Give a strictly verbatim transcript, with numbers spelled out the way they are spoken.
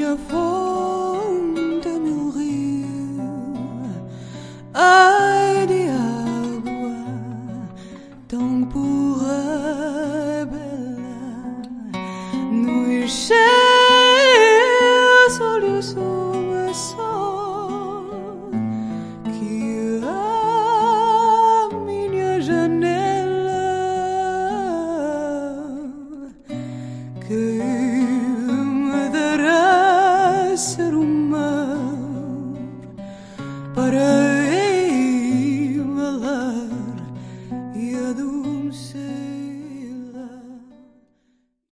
minha fonte meu rio, ai de água tão pura bela, nos céus olhos uma só, que a minha janela que